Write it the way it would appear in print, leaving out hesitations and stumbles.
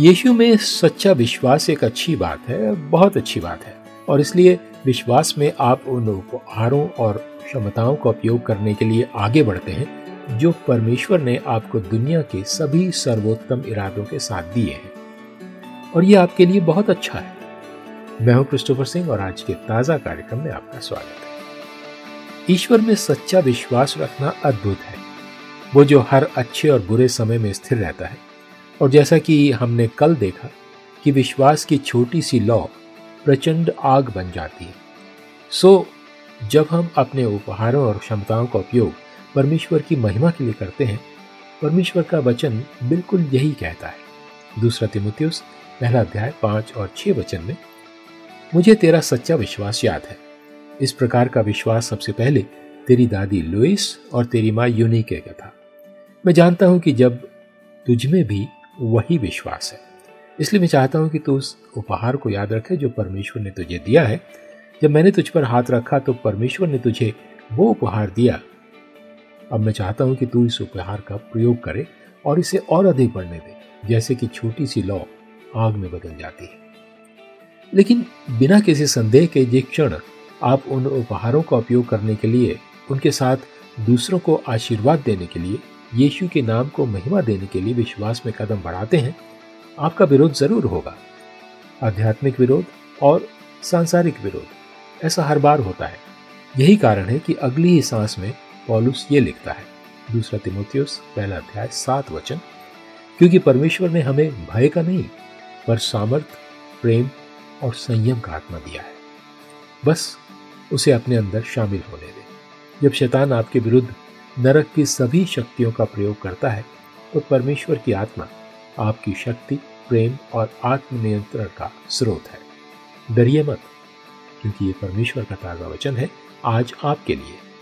यीशु में सच्चा विश्वास एक अच्छी बात है, बहुत अच्छी बात है। और इसलिए विश्वास में आप उन उपहारों और क्षमताओं का उपयोग करने के लिए आगे बढ़ते हैं जो परमेश्वर ने आपको दुनिया के सभी सर्वोत्तम इरादों के साथ दिए हैं, और ये आपके लिए बहुत अच्छा है। मैं हूं क्रिस्टोफर सिंह और आज के ताजा कार्यक्रम में आपका स्वागत है। ईश्वर में सच्चा विश्वास रखना अद्भुत है, वो जो हर अच्छे और बुरे समय में स्थिर रहता है। और जैसा कि हमने कल देखा कि विश्वास की छोटी सी लौ प्रचंड आग बन जाती है। सो जब हम अपने उपहारों और क्षमताओं का उपयोग परमेश्वर की महिमा के लिए करते हैं, परमेश्वर का वचन बिल्कुल यही कहता है। दूसरा तीमुथियुस 1 अध्याय 5 और 6 वचन में, मुझे तेरा सच्चा विश्वास याद है। इस प्रकार का विश्वास सबसे पहले तेरी दादी लुइस और तेरी माँ यूनिके का था। मैं जानता हूं कि जब तुझ में भी वही विश्वास है, इसलिए मैं चाहता हूं कि तू उस उपहार को याद रखे जो परमेश्वर ने तुझे दिया है। जब मैंने तुझ पर हाथ रखा तो परमेश्वर ने तुझे वो उपहार दिया। अब मैं चाहता हूं कि तू इस उपहार का प्रयोग करे और इसे और अधिक बढ़ने दे, जैसे कि छोटी सी लौ आग में बदल जाती है। लेकिन बिना किसी संदेह के जिस क्षण आप उन उपहारों का उपयोग करने के लिए, उनके साथ दूसरों को आशीर्वाद देने के लिए, यीशु के नाम को महिमा देने के लिए विश्वास में कदम बढ़ाते हैं, आपका विरोध जरूर होगा। आध्यात्मिक विरोध और सांसारिक विरोध, ऐसा हर बार होता है। यही कारण है कि अगली ही सांस में पौलुस ये लिखता है, दूसरा तीमुथियुस 1 अध्याय 7 वचन, क्योंकि परमेश्वर ने हमें भय का नहीं पर सामर्थ, प्रेम और संयम का आत्मा दिया है। बस उसे अपने अंदर शामिल होने दें। जब शैतान आपके विरुद्ध नरक की सभी शक्तियों का प्रयोग करता है, तो परमेश्वर की आत्मा आपकी शक्ति, प्रेम और आत्मनियंत्रण का स्रोत है। डरिए मत, क्योंकि ये परमेश्वर का ताजा वचन है आज आपके लिए।